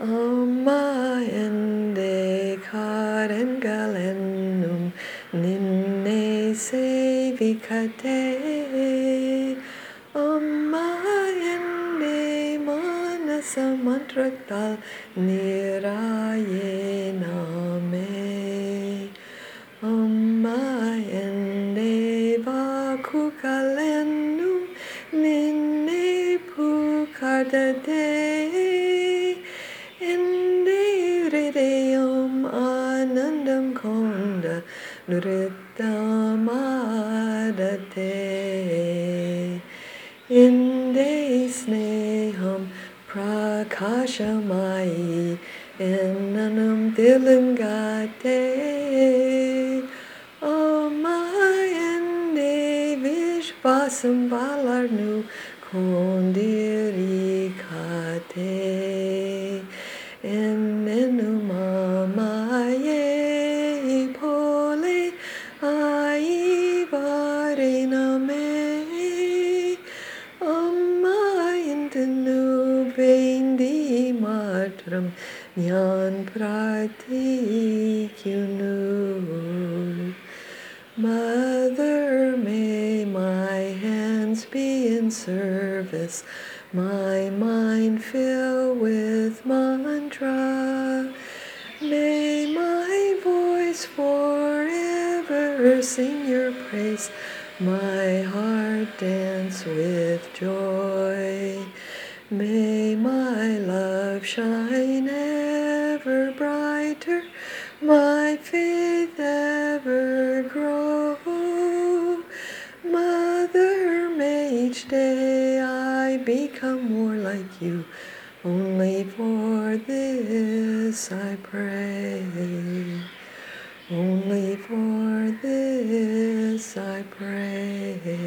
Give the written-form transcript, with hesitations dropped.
Amma ende karengalennum ninne sevikate. Amma ende manasamantraktal niraye name. Amma ende vakukalennum ninne pukardate. Ende hridayam anandam konda nrittamadate. Inde sneham prakashamayi ennanam dilangate. Amayende vishvasam balarnu kondirikate. Ennenumamaye pole aivarename. Ammayintenu vendi matram nyan pratikunu. Mother, may my hands be in service, my mind fill with mantra. May my voice forever sing your praise, my heart dance with joy. May my love shine ever brighter, my faith ever grow. Mother, may each day I become more like you. Only for this I pray. Only for this I pray.